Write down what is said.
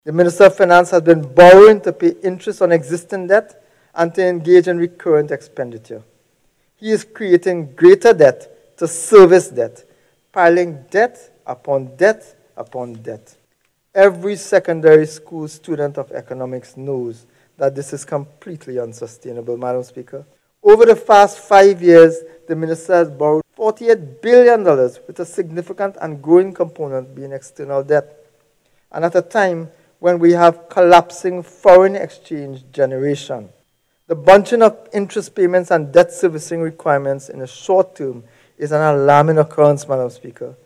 The Minister of Finance has been borrowing to pay interest on existing debt and to engage in recurrent expenditure. He is creating greater debt to service debt, piling debt upon debt upon debt. Every secondary school student of economics knows that this is completely unsustainable, Madam Speaker. Over the past 5 years, the Minister has borrowed $48 billion, with a significant and growing component being external debt. And at a time when we have collapsing foreign exchange generation, the bunching of interest payments and debt servicing requirements in the short term is an alarming occurrence, Madam Speaker.